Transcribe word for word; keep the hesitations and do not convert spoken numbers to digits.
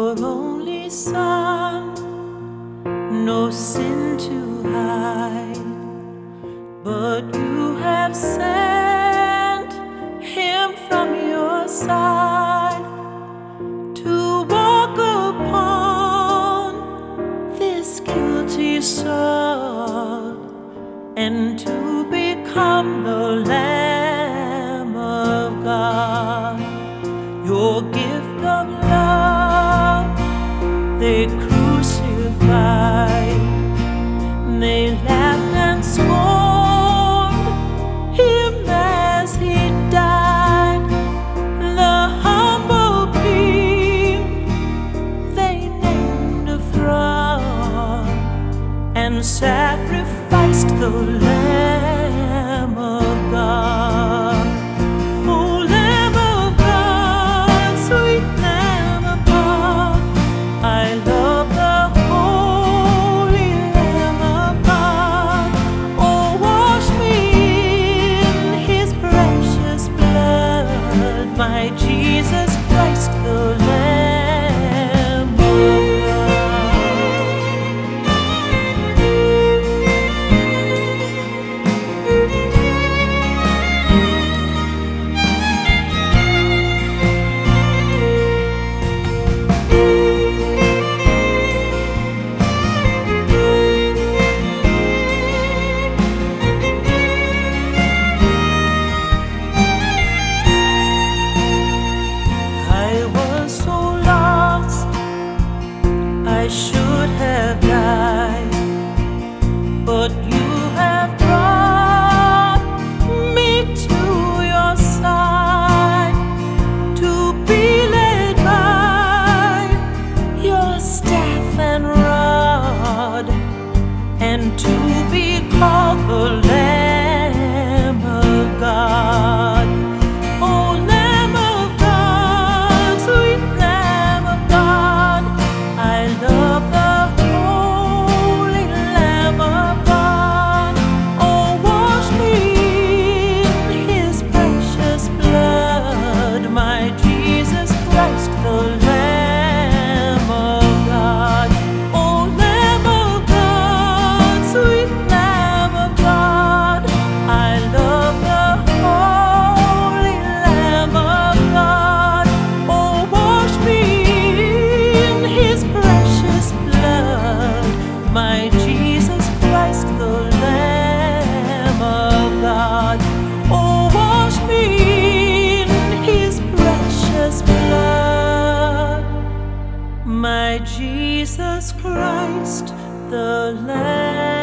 your only Son, no sin to hide, but you have sent him from your side to walk upon this guilty soul and to become the Lamb of God. Your gift of love they crucified, they laughed and scorned him as he died. The humble King they named a fraud and sacrificed the Lamb of God. Oh, Lamb of God, sweet Lamb of God, I love the holy Lamb of God. Oh, wash me in his precious blood, my Jesus Christ, the Lamb of I should have died, but you have brought me to your side to be led by your staff and rod and to be called the Lamb of God. Oh, Lamb of God, sweet Lamb of God, I love the holy Lamb of God. Oh, wash me in his precious blood, my Jesus Christ, the Lamb of God. Oh, Lamb of God, sweet Lamb of God, I love the holy Lamb of God. Oh, wash me in his precious blood, my Jesus Christ, the Lamb of God. Oh, wash me in his precious blood, my Jesus Christ, the Lamb